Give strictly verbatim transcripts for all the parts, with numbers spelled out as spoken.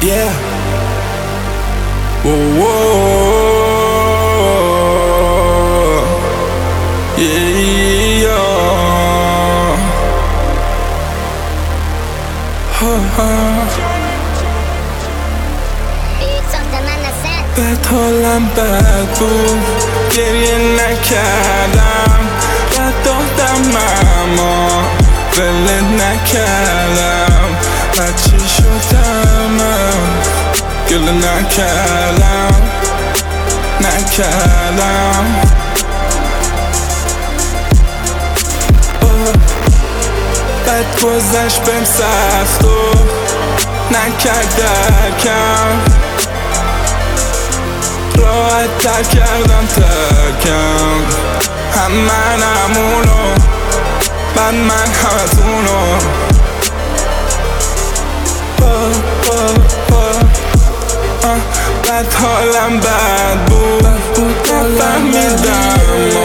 Yeah. Whoa, whoa. Yeah, yeah. Ha, ha. بد حالم بد بود، گریه نکردم، بد دادم اما ولت نکردم. بد چی شدم گله نکردم نکردم بد گذشت بهم سخت و نکرد درکم، راحت تر کردم ترکم. هم من همونو بعد من همتونو. بد حالم بد بود، نفهمیدم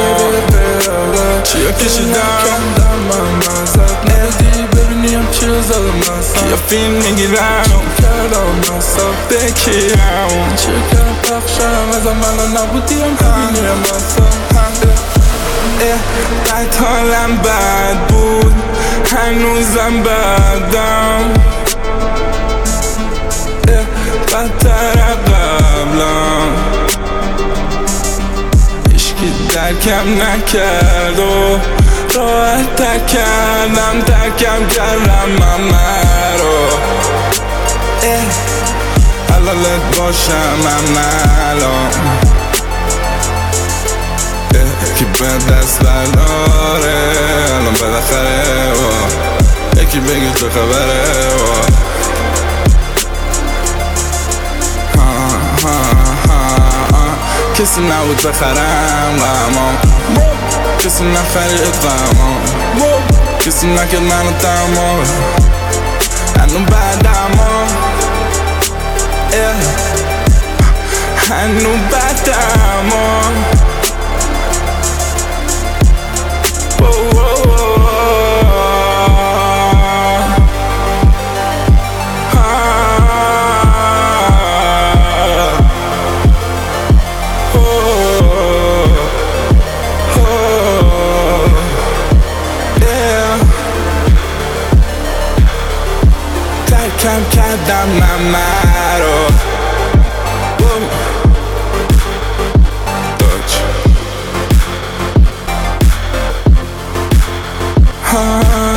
چیا کشیدم. ندی ببینیم چیا زدم نستم، کیا فیلم میگیرن و کردم نستم بکیرم. چه کم پخشم ازم الان نبودیم ببینیم نستم. بد حالم بد بود، هنوزم بدم، بدتر قبلم. هیچکی درکم نکرد و راحت تر کردم ترکم کردم همه رو. حلالت باشم هم الان یکی به دست برداره الان بالاخره و یکی بگه چه خبره و کسی نبود بخرم غمام، کسی نخرید غمام، کسی نکرد منو تمام. هنو بدم هنو بدم کم کردم همه رو. داج